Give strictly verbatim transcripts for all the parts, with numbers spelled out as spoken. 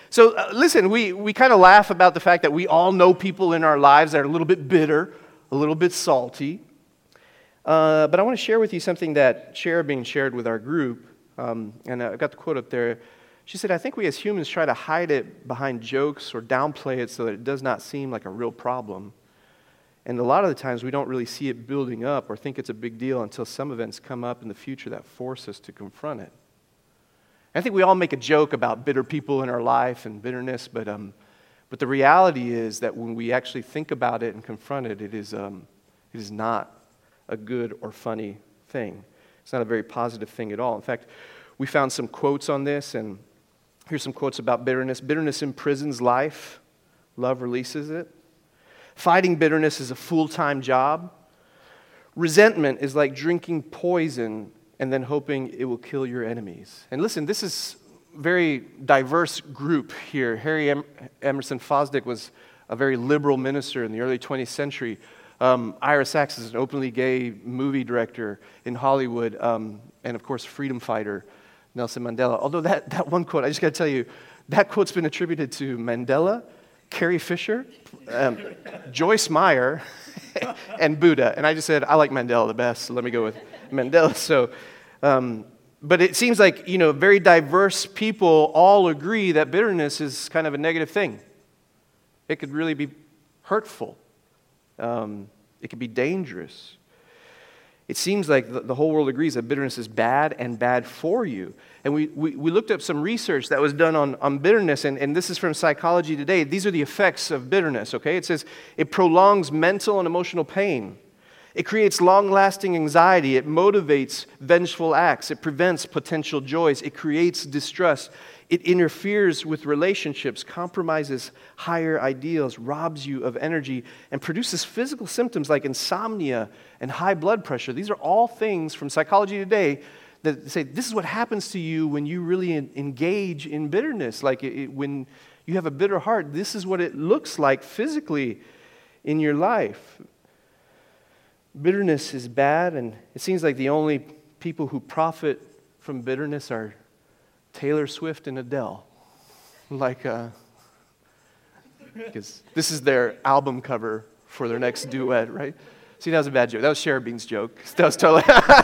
So uh, listen, we, we kind of laugh about the fact that we all know people in our lives that are a little bit bitter, a little bit salty. Uh, but I want to share with you something that Cherubin shared with our group. Um, and I got the quote up there. She said, I think we as humans try to hide it behind jokes or downplay it so that it does not seem like a real problem. And a lot of the times we don't really see it building up or think it's a big deal until some events come up in the future that force us to confront it. I think we all make a joke about bitter people in our life and bitterness, but um, but the reality is that when we actually think about it and confront it, it is um, it is not a good or funny thing. It's not a very positive thing at all. In fact, we found some quotes on this, and here's some quotes about bitterness. Bitterness imprisons life. Love releases it. Fighting bitterness is a full-time job. Resentment is like drinking poison and then hoping it will kill your enemies. And listen, this is a very diverse group here. Harry em- Emerson Fosdick was a very liberal minister in the early twentieth century. Um, Ira Sachs is an openly gay movie director in Hollywood, um, and of course, freedom fighter Nelson Mandela. Although that, that one quote, I just got to tell you, that quote's been attributed to Mandela, Carrie Fisher, um, Joyce Meyer, and Buddha. And I just said, I like Mandela the best, so let me go with Mandela. So, um, but it seems like, you know, very diverse people all agree that bitterness is kind of a negative thing. It could really be hurtful. Um, it could be dangerous. It seems like the, the whole world agrees that bitterness is bad and bad for you. And we, we, we looked up some research that was done on, on bitterness, and, and this is from Psychology Today. These are the effects of bitterness, okay? It says it prolongs mental and emotional pain. It creates long-lasting anxiety. It motivates vengeful acts. It prevents potential joys. It creates distrust. It interferes with relationships, compromises higher ideals, robs you of energy, and produces physical symptoms like insomnia and high blood pressure. These are all things from Psychology Today that say this is what happens to you when you really engage in bitterness. Like it, when you have a bitter heart, this is what it looks like physically in your life. Bitterness is bad, and it seems like the only people who profit from bitterness are Taylor Swift and Adele. Like, uh, because this is their album cover for their next duet, right? See, that was a bad joke. That was Cherubin's joke. That was totally...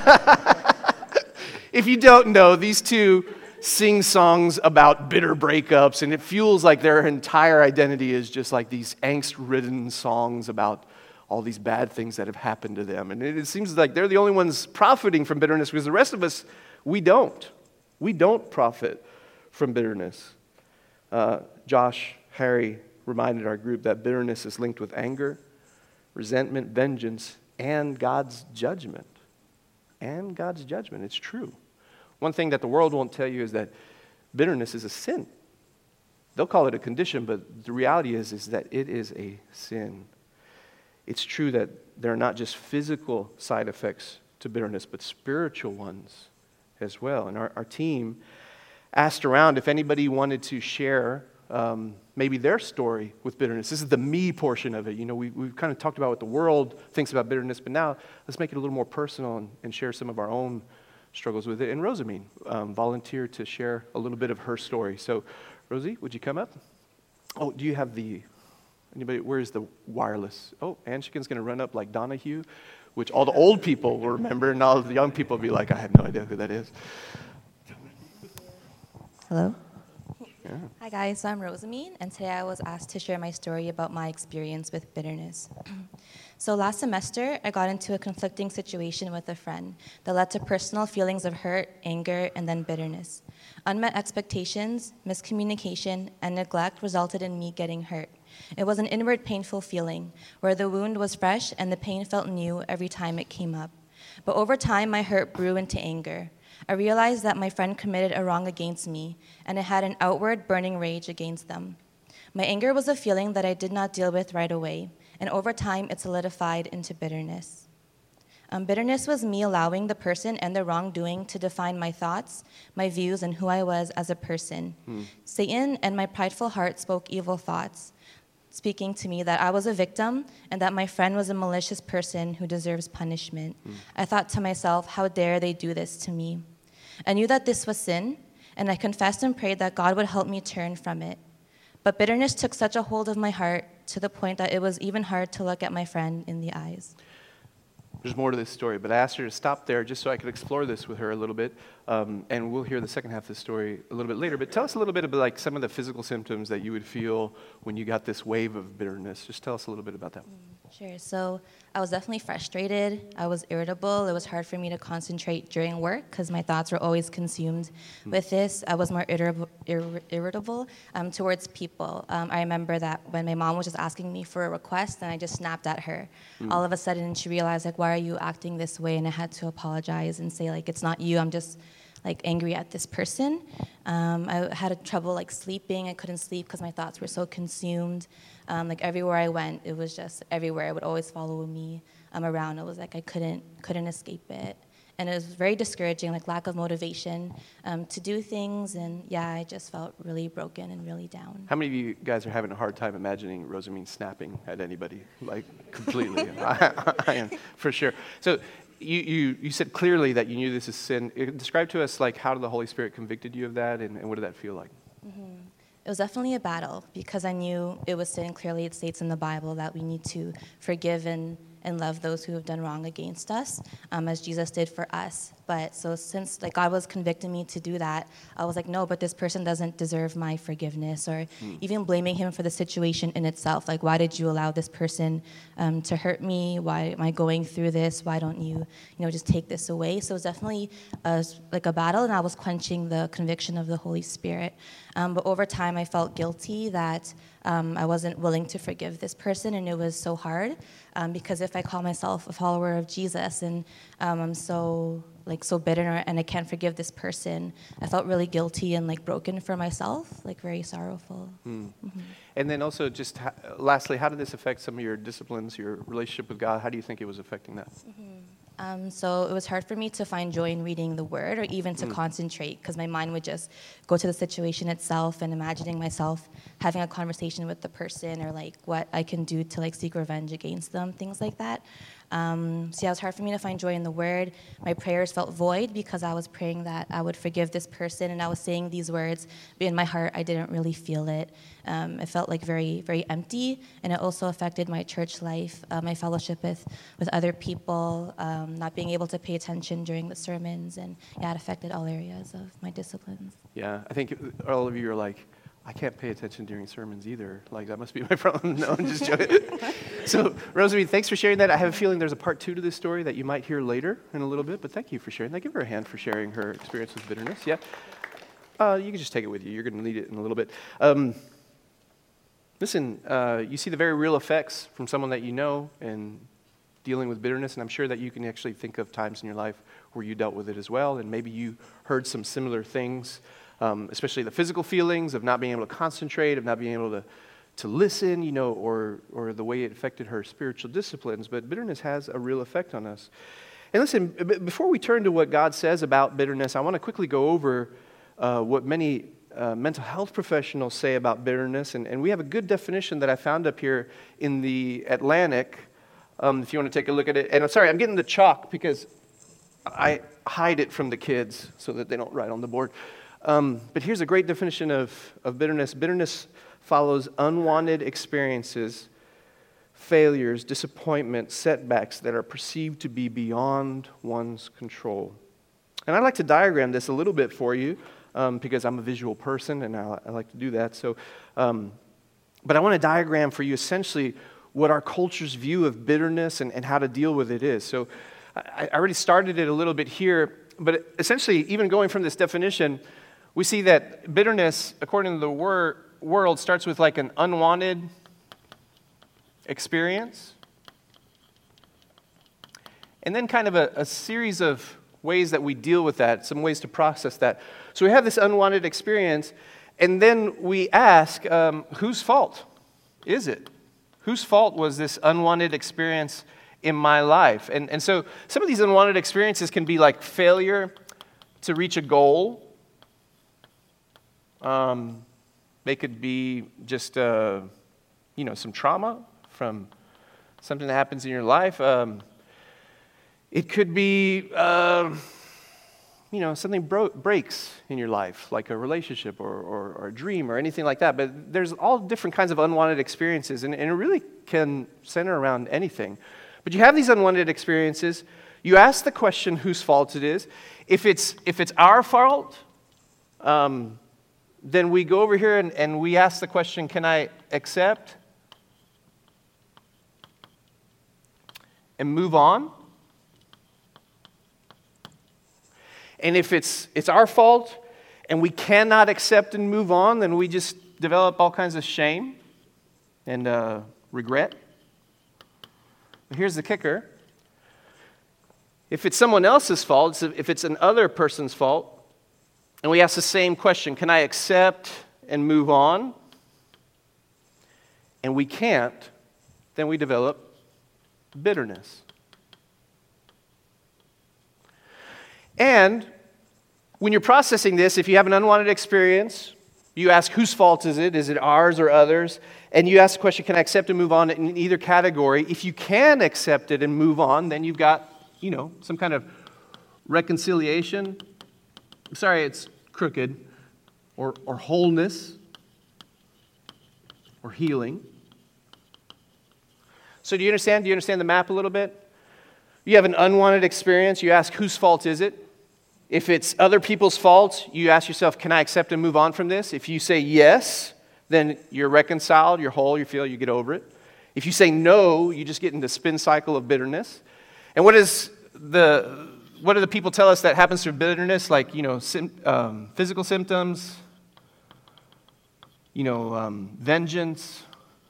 If you don't know, these two sing songs about bitter breakups, and it feels like their entire identity is just like these angst-ridden songs about all these bad things that have happened to them. And it seems like they're the only ones profiting from bitterness because the rest of us, we don't. We don't profit from bitterness. Uh, Josh Harry reminded our group that bitterness is linked with anger, resentment, vengeance, and God's judgment. And God's judgment. It's true. One thing that the world won't tell you is that bitterness is a sin. They'll call it a condition, but the reality is, is that it is a sin. It's true that there are not just physical side effects to bitterness, but spiritual ones as well. And our, our team asked around if anybody wanted to share um, maybe their story with bitterness. This is the me portion of it. You know, we, we've kind of talked about what the world thinks about bitterness, but now let's make it a little more personal and, and share some of our own struggles with it. And Rosamine um, volunteered to share a little bit of her story. So, Rosie, would you come up? Oh, do you have the... Anybody, where's the wireless? Oh, Anshikin's going to run up like Donahue, which all the old people will remember, and all the young people will be like, I have no idea who that is. Hello. Yeah. Hi, guys. So I'm Rosamine, and today I was asked to share my story about my experience with bitterness. So last semester, I got into a conflicting situation with a friend that led to personal feelings of hurt, anger, and then bitterness. Unmet expectations, miscommunication, and neglect resulted in me getting hurt. It was an inward painful feeling, where the wound was fresh and the pain felt new every time it came up. But over time, my hurt grew into anger. I realized that my friend committed a wrong against me, and I had an outward burning rage against them. My anger was a feeling that I did not deal with right away, and over time, it solidified into bitterness. Um, bitterness was me allowing the person and the wrongdoing to define my thoughts, my views, and who I was as a person. Hmm. Satan and my prideful heart spoke evil thoughts, speaking to me that I was a victim and that my friend was a malicious person who deserves punishment. Hmm. I thought to myself, how dare they do this to me? I knew that this was sin, and I confessed and prayed that God would help me turn from it. But bitterness took such a hold of my heart to the point that it was even hard to look at my friend in the eyes. There's more to this story, but I asked her to stop there just so I could explore this with her a little bit, um, and we'll hear the second half of the story a little bit later. But tell us a little bit about like some of the physical symptoms that you would feel when you got this wave of bitterness. Just tell us a little bit about that. Sure. So I was definitely frustrated. I was irritable. It was hard for me to concentrate during work because my thoughts were always consumed mm. with this. I was more irritable, ir- irritable um, towards people. Um, I remember that when my mom was just asking me for a request, and I just snapped at her. Mm. All of a sudden, she realized, like, why are you acting this way? And I had to apologize and say, like, it's not you. I'm just like angry at this person. Um, I had trouble like sleeping. I couldn't sleep because my thoughts were so consumed. Um, like everywhere I went, it was just everywhere. It would always follow me um, around. It was like I couldn't couldn't escape it, and it was very discouraging. Like lack of motivation um, to do things, and yeah, I just felt really broken and really down. How many of you guys are having a hard time imagining Rosamine snapping at anybody? Like completely, I, I am for sure. So. You, you you said clearly that you knew this is sin. Describe to us, like, how did the Holy Spirit convicted you of that, and, and what did that feel like? Mm-hmm. It was definitely a battle because I knew it was sin. Clearly, it states in the Bible that we need to forgive and, and love those who have done wrong against us, um, as Jesus did for us. But so since like God was convicting me to do that, I was like, no, but this person doesn't deserve my forgiveness, or mm. even blaming him for the situation in itself. Like, why did you allow this person um, to hurt me? Why am I going through this? Why don't you, you know, just take this away? So it was definitely a, like a battle, and I was quenching the conviction of the Holy Spirit. Um, but over time, I felt guilty that um, I wasn't willing to forgive this person, and it was so hard um, because if I call myself a follower of Jesus and um, I'm so like so bitter and I can't forgive this person, I felt really guilty and like broken for myself, like very sorrowful. Hmm. Mm-hmm. And then also just ha- lastly, how did this affect some of your disciplines, your relationship with God? How do you think it was affecting that? Mm-hmm. Um, so it was hard for me to find joy in reading the Word or even to mm. concentrate because my mind would just go to the situation itself and imagining myself having a conversation with the person or like what I can do to like seek revenge against them, things like that. Um, so yeah, it was hard for me to find joy in the Word. My prayers felt void because I was praying that I would forgive this person, and I was saying these words, but in my heart, I didn't really feel it. Um, it felt like very, very empty, and it also affected my church life, uh, my fellowship with, with other people, um, not being able to pay attention during the sermons, and yeah, it affected all areas of my disciplines. Yeah, I think all of you are like, I can't pay attention during sermons either. Like, that must be my problem. No, I'm just joking. So, Rosamine, thanks for sharing that. I have a feeling there's a part two to this story that you might hear later in a little bit, but thank you for sharing that. Give her a hand for sharing her experience with bitterness. Yeah. Uh, you can just take it with you. You're going to need it in a little bit. Um, listen, uh, you see the very real effects from someone that you know and dealing with bitterness, and I'm sure that you can actually think of times in your life where you dealt with it as well, and maybe you heard some similar things. Um, especially the physical feelings of not being able to concentrate, of not being able to, to listen, you know, or or the way it affected her spiritual disciplines. But bitterness has a real effect on us. And listen, b- before we turn to what God says about bitterness, I want to quickly go over uh, what many uh, mental health professionals say about bitterness. And, and we have a good definition that I found up here in the Atlantic, um, if you want to take a look at it. And I'm sorry, I'm getting the chalk because I hide it from the kids so that they don't write on the board. Um, but here's a great definition of, of bitterness. Bitterness follows unwanted experiences, failures, disappointments, setbacks that are perceived to be beyond one's control. And I'd like to diagram this a little bit for you um, because I'm a visual person and I, I like to do that. So, um, but I want to diagram for you essentially what our culture's view of bitterness and, and how to deal with it is. So I, I already started it a little bit here, but essentially even going from this definition, we see that bitterness, according to the wor- world, starts with like an unwanted experience, and then kind of a, a series of ways that we deal with that, some ways to process that. So we have this unwanted experience, and then we ask, um, whose fault is it? Whose fault was this unwanted experience in my life? And, and so some of these unwanted experiences can be like failure to reach a goal. Um, they could be just, uh, you know, some trauma from something that happens in your life. Um, it could be, uh, you know, something bro- breaks in your life, like a relationship or, or, or a dream or anything like that. But there's all different kinds of unwanted experiences, and, and it really can center around anything. But you have these unwanted experiences. You ask the question whose fault it is. If it's, if it's our fault, um, then we go over here and, and we ask the question, can I accept and move on? And if it's it's our fault and we cannot accept and move on, then we just develop all kinds of shame and uh, regret. But here's the kicker. If it's someone else's fault, if it's an other person's fault, and we ask the same question, can I accept and move on? And we can't, then we develop bitterness. And when you're processing this, if you have an unwanted experience, you ask whose fault is it? Is it ours or others? And you ask the question, can I accept and move on in either category? If you can accept it and move on, then you've got, you know, some kind of reconciliation. I'm sorry, it's crooked. Or, or wholeness. Or healing. So do you understand? Do you understand the map a little bit? You have an unwanted experience. You ask, whose fault is it? If it's other people's fault, you ask yourself, can I accept and move on from this? If you say yes, then you're reconciled, you're whole, you feel, you get over it. If you say no, you just get into the spin cycle of bitterness. And what is the what do the people tell us that happens through bitterness? Like, you know, sim, um, physical symptoms, you know, um, vengeance,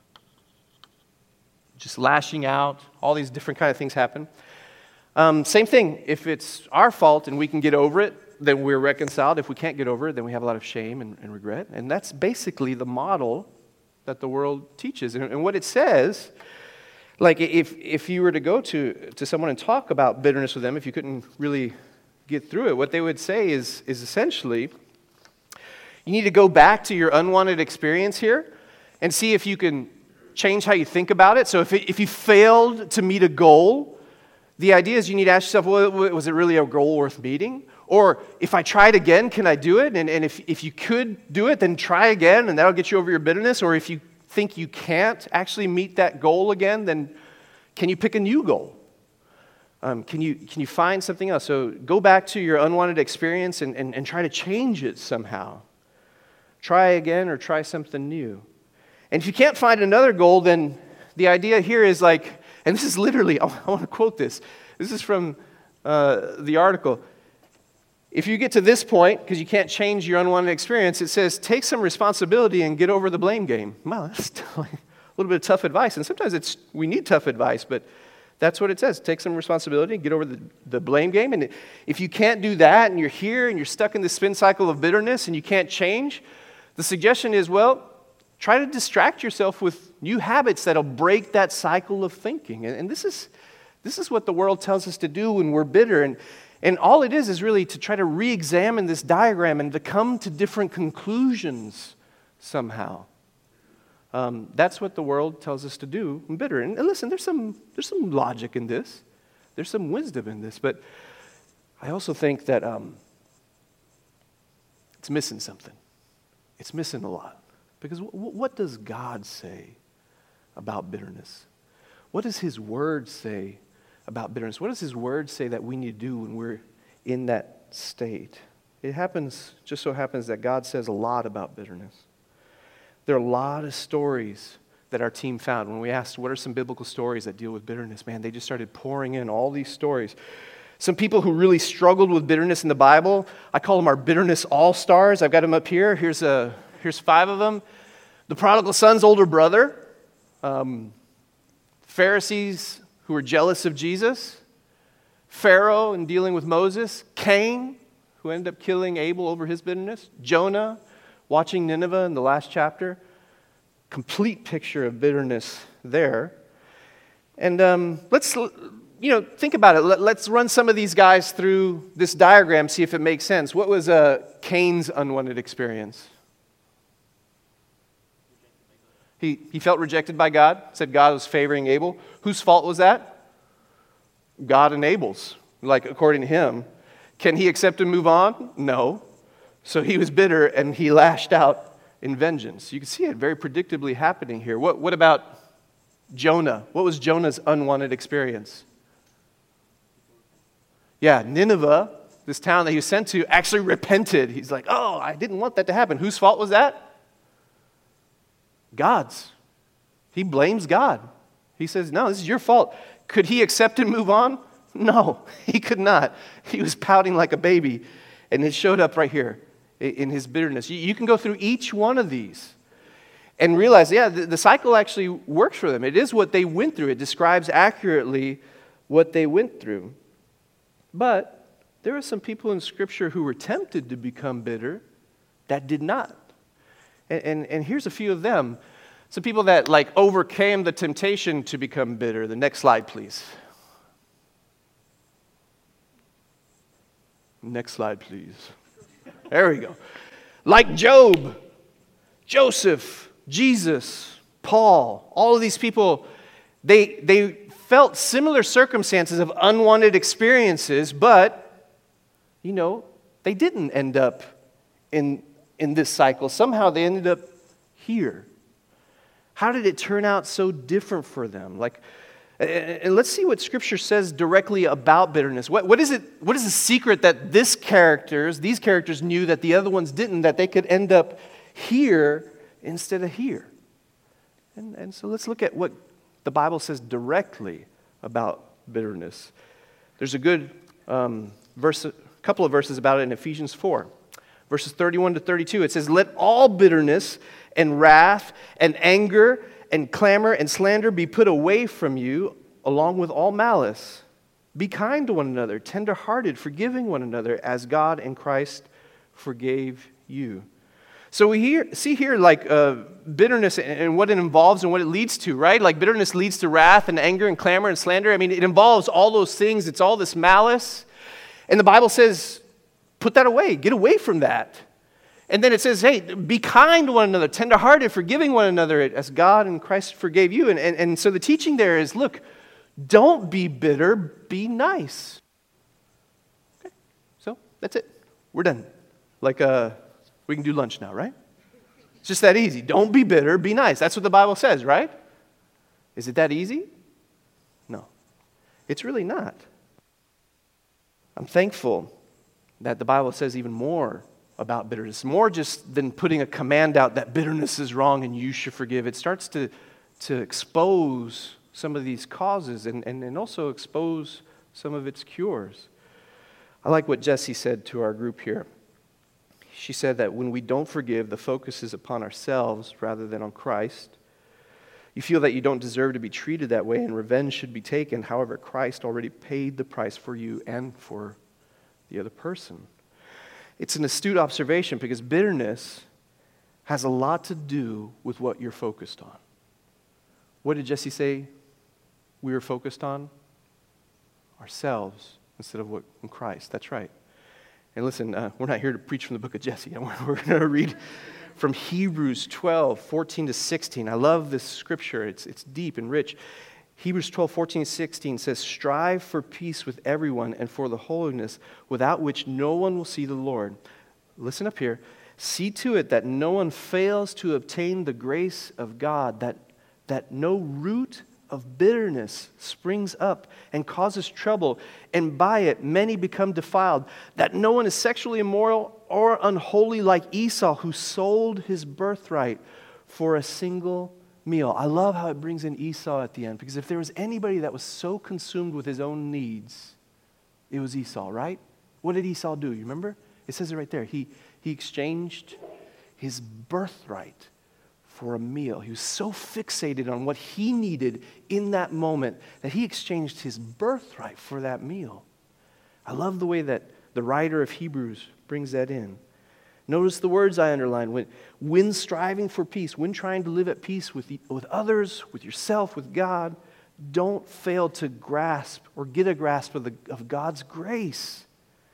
just lashing out, all these different kind of things happen. Um, same thing, if it's our fault and we can get over it, then we're reconciled. If we can't get over it, then we have a lot of shame and, and regret. And that's basically the model that the world teaches. And, and what it says, like if if you were to go to, to someone and talk about bitterness with them, if you couldn't really get through it, what they would say is, is essentially, you need to go back to your unwanted experience here and see if you can change how you think about it. So if it, if you failed to meet a goal, the idea is you need to ask yourself, well, was it really a goal worth meeting? Or if I tried again, can I do it? And, and if, if you could do it, then try again, and that'll get you over your bitterness. Or if you think you can't actually meet that goal again, then can you pick a new goal? Um, can you can you find something else? So go back to your unwanted experience and, and, and try to change it somehow. Try again or try something new. And if you can't find another goal, then the idea here is like, and this is literally, I want to quote this. This is from uh, the article. If you get to this point, because you can't change your unwanted experience, it says, take some responsibility and get over the blame game. Wow, that's like a little bit of tough advice. And sometimes it's we need tough advice, but that's what it says. Take some responsibility and get over the, the blame game. And if you can't do that and you're here and you're stuck in this spin cycle of bitterness and you can't change, the suggestion is, well, try to distract yourself with new habits that'll break that cycle of thinking. And, and this is this is what the world tells us to do when we're bitter. And, and all it is is really to try to re-examine this diagram and to come to different conclusions somehow. Um, that's what the world tells us to do when bitter. And, and listen, there's some there's some logic in this. There's some wisdom in this. But I also think that um, it's missing something. It's missing a lot. Because w- what does God say about bitterness? What does His Word say about bitterness? What does His Word say that we need to do when we're in that state? It happens, just so happens that God says a lot about bitterness. There are a lot of stories that our team found. When we asked, what are some biblical stories that deal with bitterness? Man, they just started pouring in all these stories. Some people who really struggled with bitterness in the Bible, I call them our bitterness all-stars. I've got them up here. Here's a Here's five of them. The prodigal son's older brother, um, Pharisees who were jealous of Jesus, Pharaoh in dealing with Moses, Cain, who ended up killing Abel over his bitterness, Jonah, watching Nineveh in the last chapter. Complete picture of bitterness there. And um, let's, you know, think about it. Let, let's run some of these guys through this diagram, see if it makes sense. What was uh, Cain's unwanted experience? He, he felt rejected by God, said God was favoring Abel. Whose fault was that? God and Abel's, like according to him. Can he accept and move on? No. So he was bitter and he lashed out in vengeance. You can see it very predictably happening here. What, what about Jonah? What was Jonah's unwanted experience? Yeah, Nineveh, this town that he was sent to, actually repented. He's like, oh, I didn't want that to happen. Whose fault was that? God's. He blames God. He says, no, this is your fault. Could he accept and move on? No, he could not. He was pouting like a baby, and it showed up right here in his bitterness. You can go through each one of these and realize, yeah, the cycle actually works for them. It is what they went through. It describes accurately what they went through. But there are some people in Scripture who were tempted to become bitter that did not. And, and, and here's a few of them. Some people that like overcame the temptation to become bitter. The next slide, please. Next slide, please. There we go. Like Job, Joseph, Jesus, Paul, all of these people, they, they felt similar circumstances of unwanted experiences, but, you know, they didn't end up in, in this cycle. Somehow they ended up here. How did it turn out so different for them? Like, and let's see what Scripture says directly about bitterness. What, what is it? What is the secret that this characters, these characters knew that the other ones didn't, that they could end up here instead of here? And, and so let's look at what the Bible says directly about bitterness. There's a good um, verse, a couple of verses about it in Ephesians four. Verses thirty-one to thirty-two, it says, let all bitterness and wrath and anger and clamor and slander be put away from you, along with all malice. Be kind to one another, tender-hearted, forgiving one another, as God in Christ forgave you. So we hear, see here like uh, bitterness and what it involves and what it leads to, right? Like bitterness leads to wrath and anger and clamor and slander. I mean, it involves all those things. It's all this malice. And the Bible says, put that away. Get away from that. And then it says, hey, be kind to one another, tenderhearted, forgiving one another as God and Christ forgave you. And, and, and so the teaching there is, look, don't be bitter, be nice. Okay, so that's it. We're done. Like, uh, we can do lunch now, right? It's just that easy. Don't be bitter, be nice. That's what the Bible says, right? Is it that easy? No. It's really not. I'm thankful that the Bible says even more about bitterness, more just than putting a command out that bitterness is wrong and you should forgive. It starts to, to expose some of these causes and, and, and also expose some of its cures. I like what Jessie said to our group here. She said that when we don't forgive, the focus is upon ourselves rather than on Christ. You feel that you don't deserve to be treated that way and revenge should be taken. However, Christ already paid the price for you and for the other person. It's an astute observation because bitterness has a lot to do with what you're focused on. What did Jesse say we were focused on? Ourselves instead of what in Christ. That's right. And listen, uh, we're not here to preach from the book of Jesse. We're going to read from Hebrews twelve, fourteen to sixteen. I love this scripture. It's, it's deep and rich. Hebrews twelve, fourteen, sixteen says, strive for peace with everyone and for the holiness without which no one will see the Lord. Listen up here. See to it that no one fails to obtain the grace of God, that, that no root of bitterness springs up and causes trouble, and by it many become defiled, that no one is sexually immoral or unholy like Esau, who sold his birthright for a single meal. I love how it brings in Esau at the end, because if there was anybody that was so consumed with his own needs, it was Esau, right? What did Esau do? You remember? It says it right there. He, he exchanged his birthright for a meal. He was so fixated on what he needed in that moment that he exchanged his birthright for that meal. I love the way that the writer of Hebrews brings that in. Notice the words I underlined. When, when striving for peace, when trying to live at peace with, the, with others, with yourself, with God, don't fail to grasp or get a grasp of, the, of God's grace.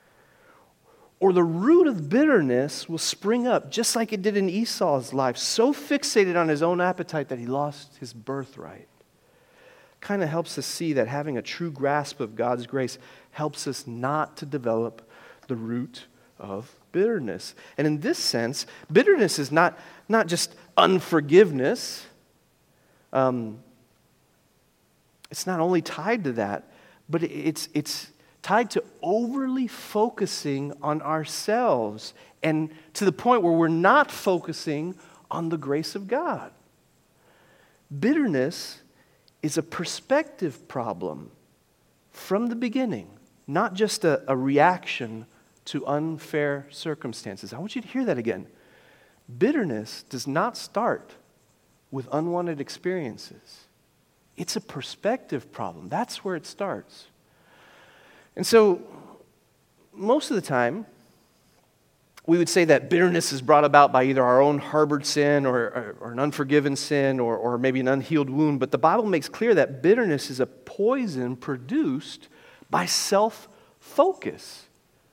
Or the root of bitterness will spring up, just like it did in Esau's life, so fixated on his own appetite that he lost his birthright. Kind of helps us see that having a true grasp of God's grace helps us not to develop the root of bitterness. And in this sense, bitterness is not, not just unforgiveness. Um, it's not only tied to that, but it's, it's tied to overly focusing on ourselves and to the point where we're not focusing on the grace of God. Bitterness is a perspective problem from the beginning, not just a, a reaction to unfair circumstances. I want you to hear that again. Bitterness does not start with unwanted experiences. It's a perspective problem. That's where it starts. And so, most of the time, we would say that bitterness is brought about by either our own harbored sin or, or, or an unforgiven sin or, or maybe an unhealed wound. But the Bible makes clear that bitterness is a poison produced by self-focus.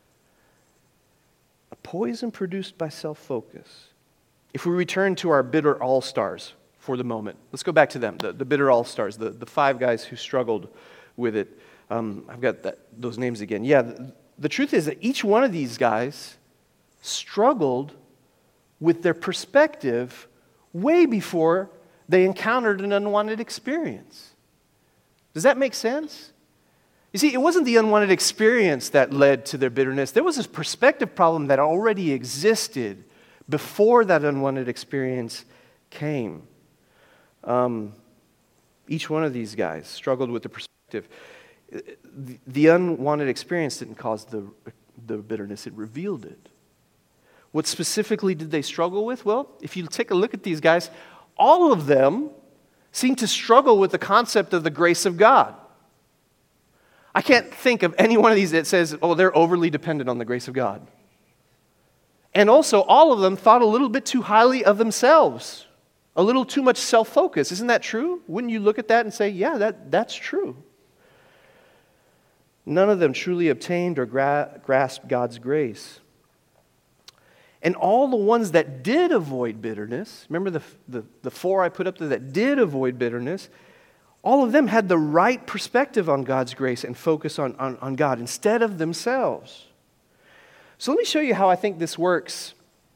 A poison produced by self-focus. If we return to our bitter all-stars for the moment, let's go back to them, the, the bitter all-stars, the, the five guys who struggled with it. Um, I've got that, those names again. Yeah, the, the truth is that each one of these guys struggled with their perspective way before they encountered an unwanted experience. Does that make sense? You see, it wasn't the unwanted experience that led to their bitterness. There was this perspective problem that already existed before that unwanted experience came. Um, each one of these guys struggled with the perspective. The, the unwanted experience didn't cause the, the bitterness, it revealed it. What specifically did they struggle with? Well, if you take a look at these guys, all of them seem to struggle with the concept of the grace of God. I can't think of any one of these that says, oh, they're overly dependent on the grace of God. And also, all of them thought a little bit too highly of themselves, a little too much self-focus. Isn't that true? Wouldn't you look at that and say, yeah, that, that's true? None of them truly obtained or gra- grasped God's grace. And all the ones that did avoid bitterness, remember the, the, the four I put up there that did avoid bitterness, all of them had the right perspective on God's grace and focus on, on, on God instead of themselves. So let me show you how I think this works.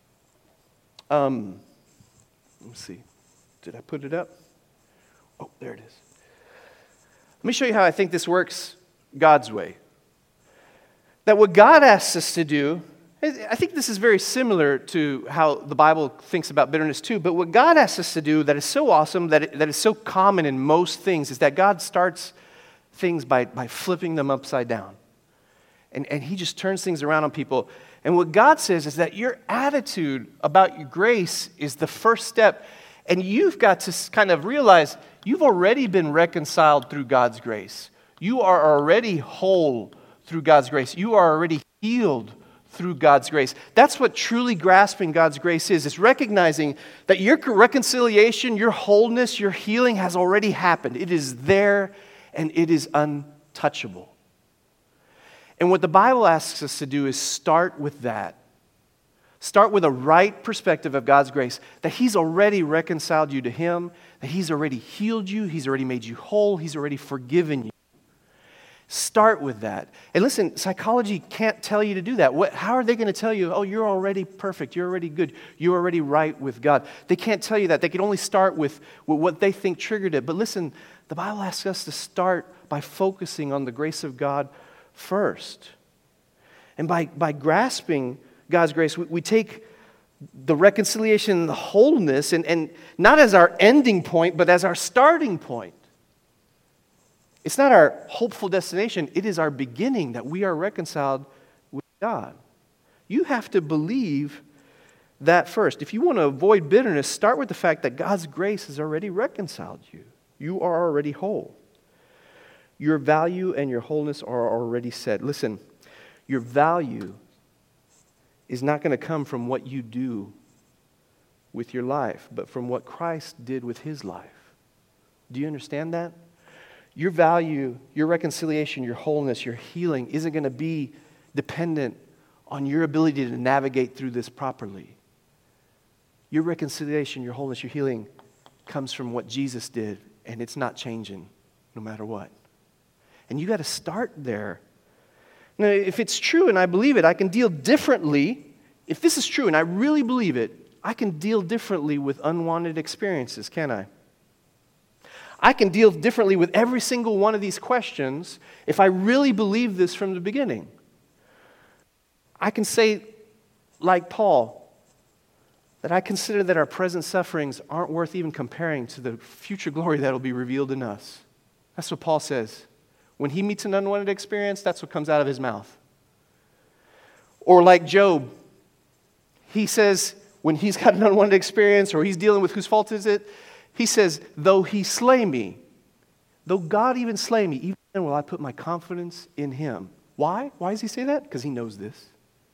Um, let's see. Did I put it up? Oh, there it is. Let me show you how I think this works God's way. That what God asks us to do, I think this is very similar to how the Bible thinks about bitterness too, but what God asks us to do that is so awesome, that, it, that is so common in most things, is that God starts things by, by flipping them upside down. And, and He just turns things around on people. And what God says is that your attitude about your grace is the first step. And you've got to kind of realize you've already been reconciled through God's grace. You are already whole through God's grace. You are already healed through God's grace. That's what truly grasping God's grace is. It's recognizing that your reconciliation, your wholeness, your healing has already happened. It is there and it is untouchable. And what the Bible asks us to do is start with that. Start with a right perspective of God's grace, that He's already reconciled you to Him, that He's already healed you, He's already made you whole, He's already forgiven you. Start with that. And listen, psychology can't tell you to do that. What, how are they going to tell you, oh, you're already perfect, you're already good, you're already right with God? They can't tell you that. They can only start with, with what they think triggered it. But listen, the Bible asks us to start by focusing on the grace of God first. And by, by grasping God's grace, we, we take the reconciliation and the wholeness, and, and not as our ending point, but as our starting point. It's not our hopeful destination. It is our beginning that we are reconciled with God. You have to believe that first. If you want to avoid bitterness, start with the fact that God's grace has already reconciled you. You are already whole. Your value and your wholeness are already set. Listen, your value is not going to come from what you do with your life, but from what Christ did with His life. Do you understand that? Your value, your reconciliation, your wholeness, your healing isn't going to be dependent on your ability to navigate through this properly. Your reconciliation, your wholeness, your healing comes from what Jesus did, and it's not changing no matter what. And you got to start there. Now, if it's true and I believe it, I can deal differently. If this is true and I really believe it, I can deal differently with unwanted experiences, can I? I can deal differently with every single one of these questions if I really believe this from the beginning. I can say, like Paul, that I consider that our present sufferings aren't worth even comparing to the future glory that will be revealed in us. That's what Paul says. When he meets an unwanted experience, that's what comes out of his mouth. Or like Job, he says, when he's got an unwanted experience or he's dealing with whose fault is it, he says, though he slay me, though God even slay me, even then will I put my confidence in him. Why? Why does he say that? Because he knows this.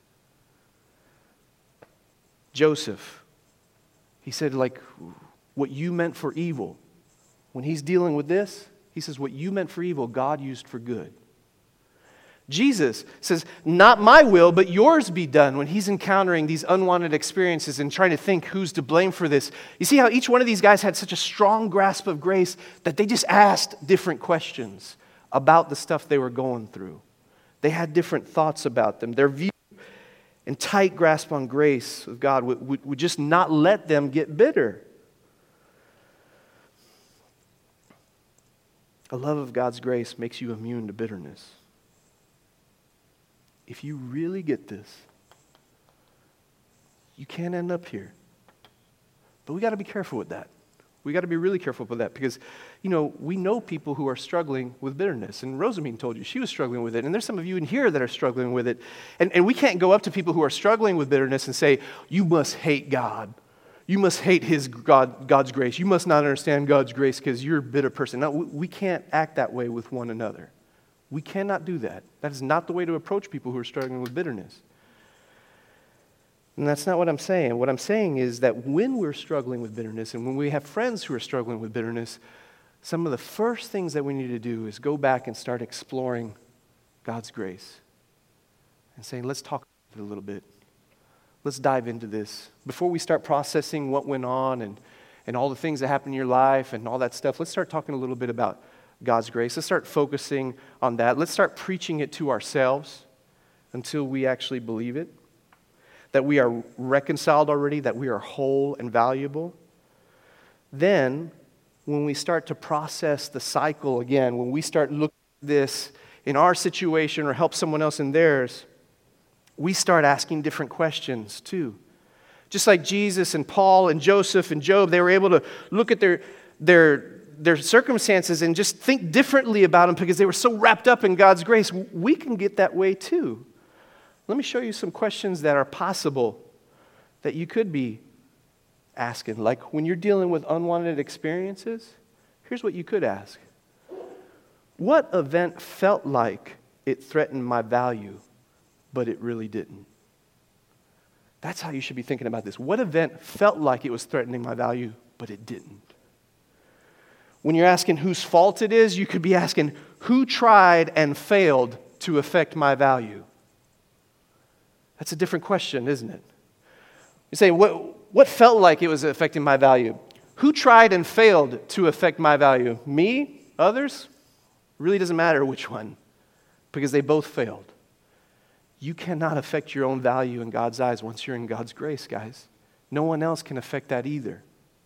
Joseph, he said, like, what you meant for evil. When he's dealing with this, he says, what you meant for evil, God used for good. Jesus says, not my will, but yours be done when he's encountering these unwanted experiences and trying to think who's to blame for this. You see how each one of these guys had such a strong grasp of grace that they just asked different questions about the stuff they were going through. They had different thoughts about them. Their view and tight grasp on grace of God would, would, would just not let them get bitter. A love of God's grace makes you immune to bitterness. If you really get this, you can't end up here. But we got to be careful with that. We got to be really careful with that because, you know, we know people who are struggling with bitterness. And Rosamine told you she was struggling with it. And there's some of you in here that are struggling with it. And, and we can't go up to people who are struggling with bitterness and say, you must hate God. You must hate His God, God's grace. You must not understand God's grace because you're a bitter person. No, we, we can't act that way with one another. We cannot do that. That is not the way to approach people who are struggling with bitterness. And that's not what I'm saying. What I'm saying is that when we're struggling with bitterness and when we have friends who are struggling with bitterness, some of the first things that we need to do is go back and start exploring God's grace and saying, let's talk about it a little bit. Let's dive into this. Before we start processing what went on and, and all the things that happened in your life and all that stuff, let's start talking a little bit about God's grace. Let's start focusing on that. Let's start preaching it to ourselves until we actually believe it. That we are reconciled already, that we are whole and valuable. Then, when we start to process the cycle again, when we start looking at this in our situation or help someone else in theirs, we start asking different questions too. Just like Jesus and Paul and Joseph and Job, they were able to look at their their their circumstances and just think differently about them because they were so wrapped up in God's grace. We can get that way too. Let me show you some questions that are possible that you could be asking. Like when you're dealing with unwanted experiences, here's what you could ask. What event felt like it threatened my value, but it really didn't? That's how you should be thinking about this. What event felt like it was threatening my value, but it didn't? When you're asking whose fault it is, you could be asking, who tried and failed to affect my value? That's a different question, isn't it? You say, what, what felt like it was affecting my value? Who tried and failed to affect my value? Me? Others? Really doesn't matter which one, because they both failed. You cannot affect your own value in God's eyes once you're in God's grace, guys. No one else can affect that either.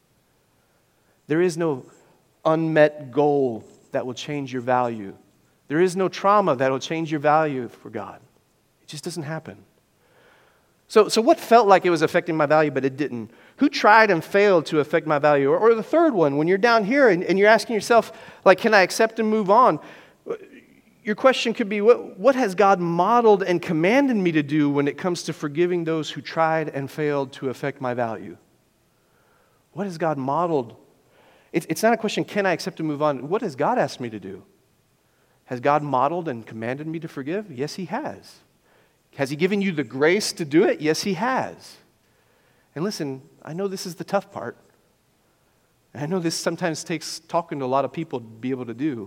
There is no unmet goal that will change your value. There is no trauma that will change your value for God. It just doesn't happen. So, so what felt like it was affecting my value, but it didn't? Who tried and failed to affect my value? Or, or the third one, when you're down here and, and you're asking yourself, like, can I accept and move on? Your question could be, what, what has God modeled and commanded me to do when it comes to forgiving those who tried and failed to affect my value? What has God modeled? It, it's not a question, can I accept and move on? What has God asked me to do? Has God modeled and commanded me to forgive? Yes, He has. Has He given you the grace to do it? Yes, He has. And listen, I know this is the tough part. I know this sometimes takes talking to a lot of people to be able to do.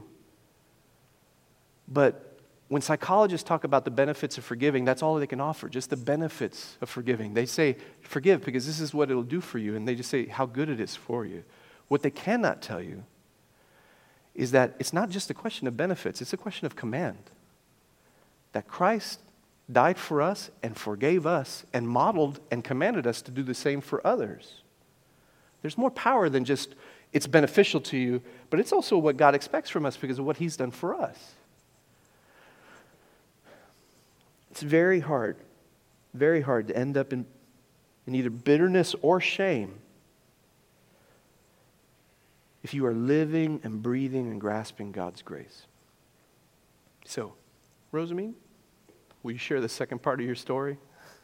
But when psychologists talk about the benefits of forgiving, that's all they can offer, just the benefits of forgiving. They say, forgive because this is what it'll do for you. And they just say how good it is for you. What they cannot tell you is that it's not just a question of benefits, it's a question of command. that Christ died for us and forgave us and modeled and commanded us to do the same for others. There's more power than just it's beneficial to you, but it's also what God expects from us because of what He's done for us. It's very hard, very hard to end up in, in either bitterness or shame if you are living and breathing and grasping God's grace. So, Rosamine, will you share the second part of your story?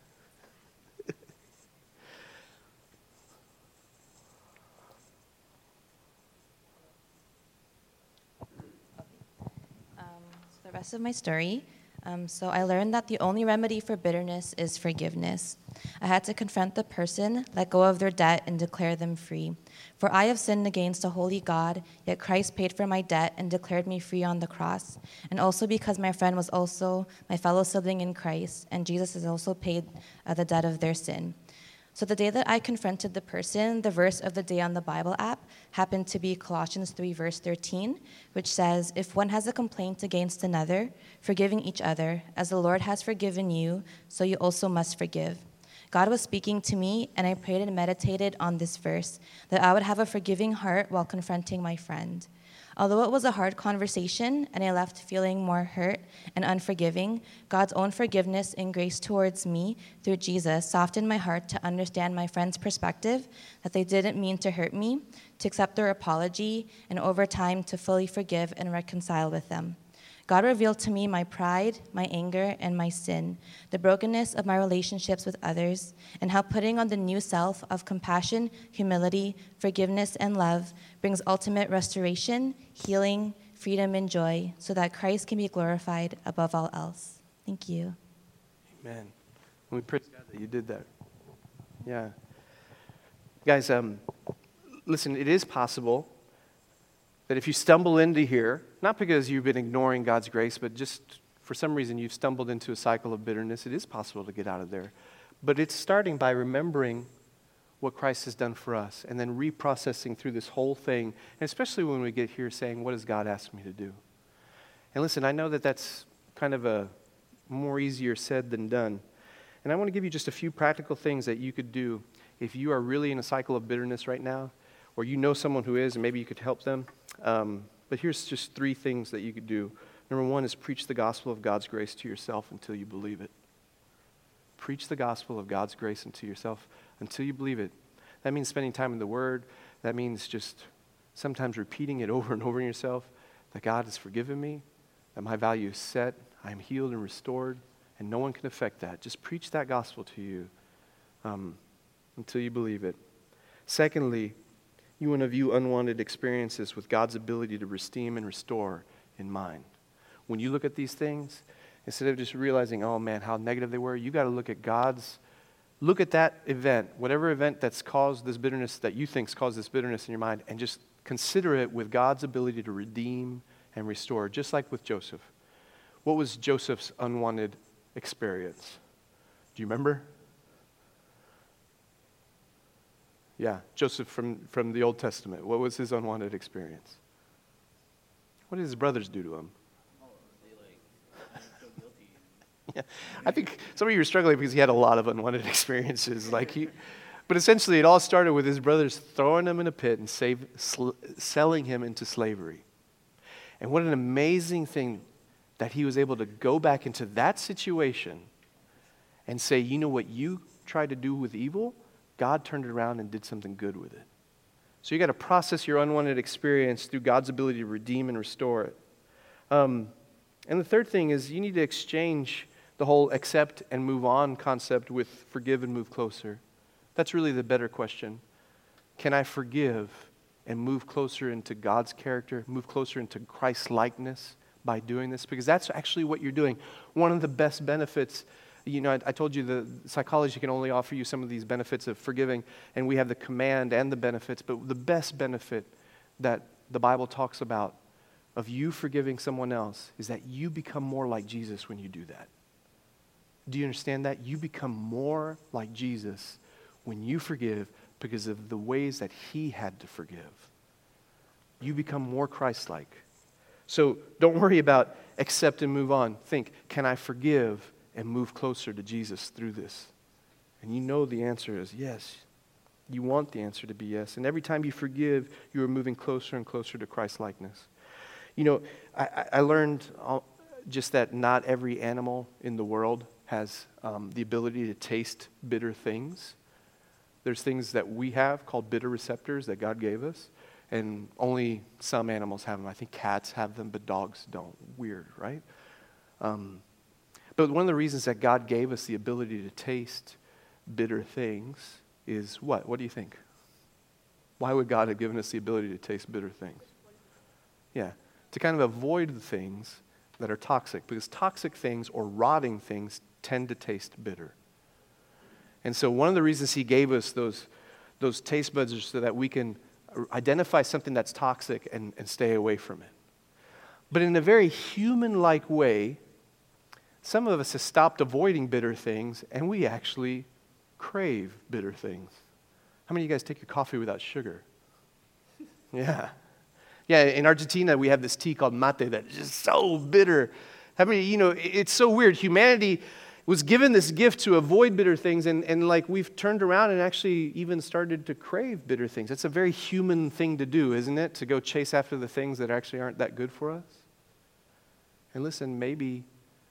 Um, so the rest of my story. Um, so I learned that the only remedy for bitterness is forgiveness. I had to confront the person, let go of their debt, and declare them free. For I have sinned against a holy God, yet Christ paid for my debt and declared me free on the cross. And also because my friend was also my fellow sibling in Christ, and Jesus has also paid uh, the debt of their sin. So the day that I confronted the person, the verse of the day on the Bible app happened to be Colossians three, verse thirteen, which says, "If one has a complaint against another, forgiving each other, as the Lord has forgiven you, so you also must forgive." God was speaking to me, and I prayed and meditated on this verse, that I would have a forgiving heart while confronting my friend. Although it was a hard conversation, and I left feeling more hurt and unforgiving, God's own forgiveness and grace towards me through Jesus softened my heart to understand my friend's perspective, that they didn't mean to hurt me, to accept their apology, and over time to fully forgive and reconcile with them. God revealed to me my pride, my anger, and my sin, the brokenness of my relationships with others, and how putting on the new self of compassion, humility, forgiveness, and love brings ultimate restoration, healing, freedom, and joy, so that Christ can be glorified above all else. Thank you. Amen. We praise God that you did that. Yeah. Guys, um, listen, it is possible that if you stumble into here, not because you've been ignoring God's grace, but just for some reason you've stumbled into a cycle of bitterness, it is possible to get out of there. But it's starting by remembering what Christ has done for us and then reprocessing through this whole thing, and especially when we get here saying, what does God ask me to do? And listen, I know that that's kind of a more easier said than done. And I want to give you just a few practical things that you could do if you are really in a cycle of bitterness right now, or you know someone who is, and maybe you could help them. Um, but here's just three things that you could do. Number one is preach the gospel of God's grace to yourself until you believe it. Preach the gospel of God's grace unto yourself until you believe it. That means spending time in the Word. That means just sometimes repeating it over and over in yourself, that God has forgiven me, that my value is set, I am healed and restored, and no one can affect that. Just preach that gospel to you um, until you believe it. Secondly, you want to view unwanted experiences with God's ability to redeem and restore in mind. When you look at these things, instead of just realizing, oh man, how negative they were, you got to look at God's, look at that event, whatever event that's caused this bitterness, that you think's caused this bitterness in your mind, and just consider it with God's ability to redeem and restore, just like with Joseph. What was Joseph's unwanted experience? Do you remember? Yeah, Joseph from, from the Old Testament. What was his unwanted experience? What did his brothers do to him? Oh, they like feel guilty. Yeah, I think some of you were struggling because he had a lot of unwanted experiences. Like he, but essentially, it all started with his brothers throwing him in a pit and save, sl- selling him into slavery. And what an amazing thing that he was able to go back into that situation and say, you know what you tried to do with evil? God turned it around and did something good with it. So you got to process your unwanted experience through God's ability to redeem and restore it. Um, and the third thing is you need to exchange the whole accept and move on concept with forgive and move closer. That's really the better question. Can I forgive and move closer into God's character, move closer into Christ's likeness by doing this? Because that's actually what you're doing. One of the best benefits, you know, I, I told you the psychology can only offer you some of these benefits of forgiving, and we have the command and the benefits, but the best benefit that the Bible talks about of you forgiving someone else is that you become more like Jesus when you do that. Do you understand that? You become more like Jesus when you forgive because of the ways that he had to forgive. You become more Christ-like. So don't worry about accept and move on. Think, can I forgive and move closer to Jesus through this? And you know the answer is yes. You want the answer to be yes. And every time you forgive, you are moving closer and closer to Christ-likeness. You know, I, I learned just that not every animal in the world has um, the ability to taste bitter things. There's things that we have called bitter receptors that God gave us, and only some animals have them. I think cats have them, but dogs don't. Weird, right? Um, but one of the reasons that God gave us the ability to taste bitter things is what? What do you think? Why would God have given us the ability to taste bitter things? Yeah, to kind of avoid the things that are toxic, because toxic things or rotting things tend to taste bitter. And so one of the reasons he gave us those, those taste buds is so that we can identify something that's toxic and, and stay away from it. But in a very human-like way, some of us have stopped avoiding bitter things, and we actually crave bitter things. How many of you guys take your coffee without sugar? Yeah. Yeah, in Argentina, we have this tea called mate that is just so bitter. How many, you know, it's so weird. Humanity was given this gift to avoid bitter things, and, and like we've turned around and actually even started to crave bitter things. That's a very human thing to do, isn't it? To go chase after the things that actually aren't that good for us. And listen, maybe,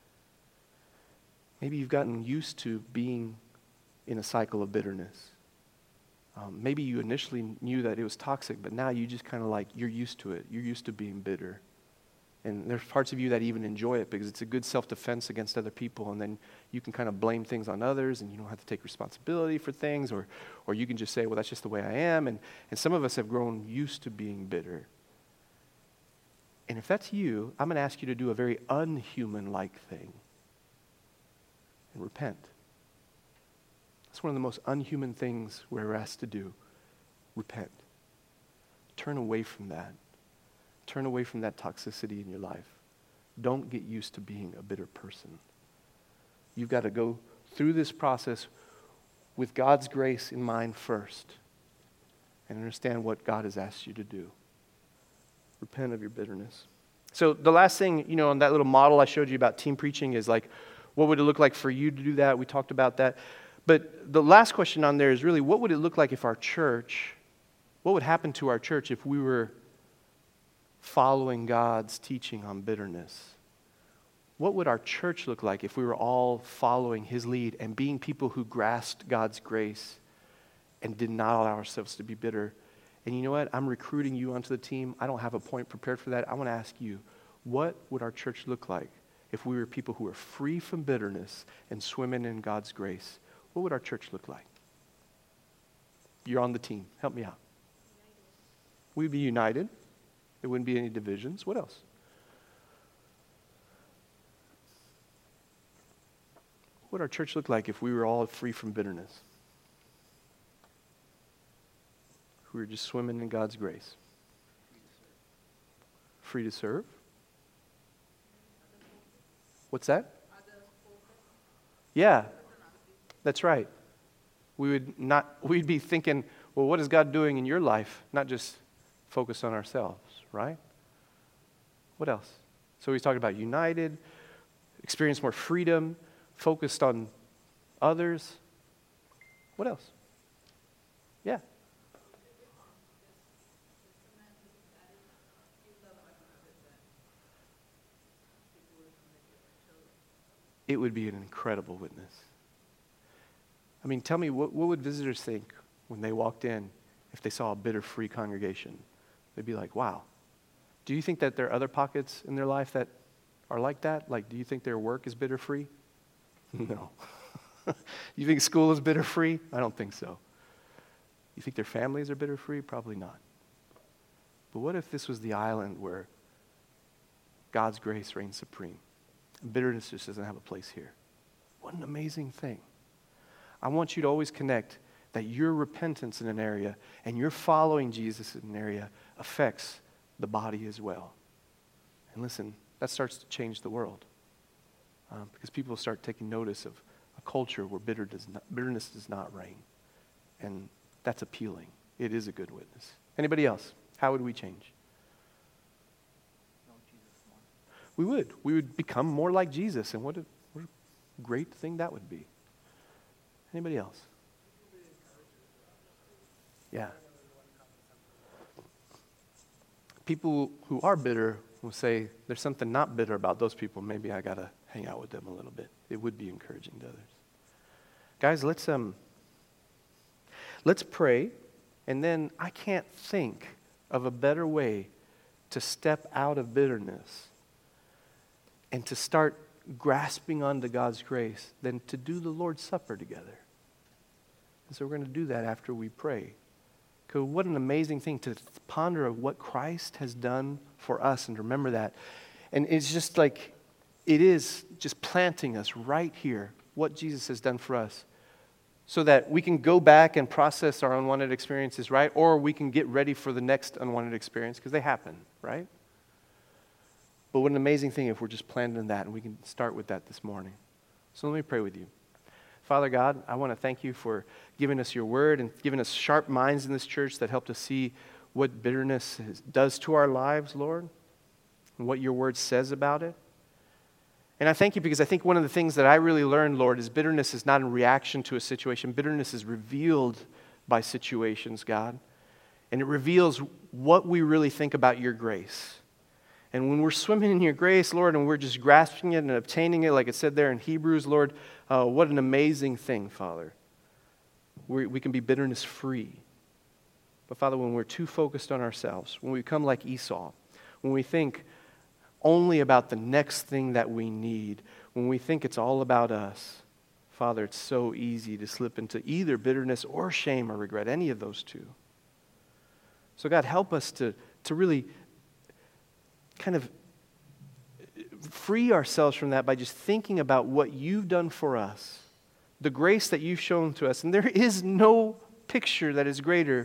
maybe you've gotten used to being in a cycle of bitterness. Um, maybe you initially knew that it was toxic, but now you just kind of like, you're used to it. You're used to being bitter. And there's parts of you that even enjoy it because it's a good self-defense against other people, and then you can kind of blame things on others, and you don't have to take responsibility for things, or or you can just say, well, that's just the way I am. And, and some of us have grown used to being bitter. And if that's you, I'm going to ask you to do a very unhuman-like thing and repent. That's one of the most unhuman things we're asked to do. Repent. Turn away from that. Turn away from that toxicity in your life. Don't get used to being a bitter person. You've got to go through this process with God's grace in mind first and understand what God has asked you to do. Repent of your bitterness. So the last thing, you know, on that little model I showed you about team preaching is like, what would it look like for you to do that? We talked about that. But the last question on there is really, what would it look like if our church, what would happen to our church if we were following God's teaching on bitterness? What would our church look like if we were all following his lead and being people who grasped God's grace and did not allow ourselves to be bitter? And you know what? I'm recruiting you onto the team. I don't have a point prepared for that. I want to ask you, what would our church look like if we were people who are free from bitterness and swimming in God's grace? What would our church look like? You're on the team. Help me out. We'd be united. There wouldn't be any divisions. What else? What would our church look like if we were all free from bitterness? If we were just swimming in God's grace? Free to serve? What's that? Yeah, that's right. We would not, we'd be thinking, well, what is God doing in your life? Not just focus on ourselves, right? What else? So he's talking about united, experience more freedom, focused on others. What else? Yeah. It would be an incredible witness. I mean, tell me, what, what would visitors think when they walked in if they saw a bitter-free congregation? They'd be like, wow. Do you think that there are other pockets in their life that are like that? Like, do you think their work is bitter-free? No. You think school is bitter-free? I don't think so. You think their families are bitter-free? Probably not. But what if this was the island where God's grace reigns supreme? Bitterness just doesn't have a place here. What an amazing thing. I want you to always connect that your repentance in an area and your following Jesus in an area affects the body as well. And listen, that starts to change the world. Um, because people start taking notice of a culture where bitter does not, bitterness does not reign. And that's appealing. It is a good witness. Anybody else? How would we change? Know Jesus We would. We would become more like Jesus, and what a, what a great thing that would be. Anybody else? Yeah. People who are bitter will say, there's something not bitter about those people. Maybe I got to hang out with them a little bit. It would be encouraging to others. Guys, let's um, let's pray, and then I can't think of a better way to step out of bitterness and to start grasping onto God's grace than to do the Lord's Supper together. And so we're going to do that after we pray. Because what an amazing thing to ponder of what Christ has done for us and to remember that. And it's just like, it is just planting us right here, what Jesus has done for us, so that we can go back and process our unwanted experiences, right? Or we can get ready for the next unwanted experience, because they happen, right? But what an amazing thing if we're just planting that, and we can start with that this morning. So let me pray with you. Father God, I want to thank you for giving us your word and giving us sharp minds in this church that help us see what bitterness is, does to our lives, Lord, and what your word says about it. And I thank you because I think one of the things that I really learned, Lord, is bitterness is not a reaction to a situation. Bitterness is revealed by situations, God. And it reveals what we really think about your grace. And when we're swimming in your grace, Lord, and we're just grasping it and obtaining it, like it said there in Hebrews, Lord, uh, what an amazing thing, Father. We, we can be bitterness free. But Father, when we're too focused on ourselves, when we become like Esau, when we think only about the next thing that we need, when we think it's all about us, Father, it's so easy to slip into either bitterness or shame or regret, any of those two. So God, help us to, to really kind of free ourselves from that by just thinking about what you've done for us, the grace that you've shown to us. And there is no picture that is greater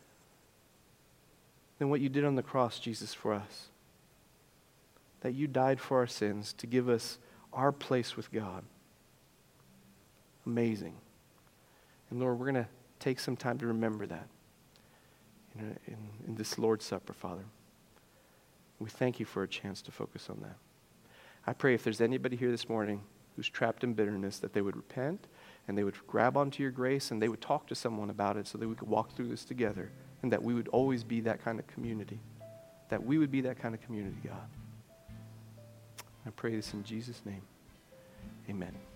than what you did on the cross, Jesus, for us. That you died for our sins to give us our place with God. Amazing. And Lord, we're going to take some time to remember that in, in, in this Lord's Supper, Father. We thank you for a chance to focus on that. I pray if there's anybody here this morning who's trapped in bitterness, that they would repent and they would grab onto your grace and they would talk to someone about it so that we could walk through this together, and that we would always be that kind of community. That we would be that kind of community, God. I pray this in Jesus' name. Amen.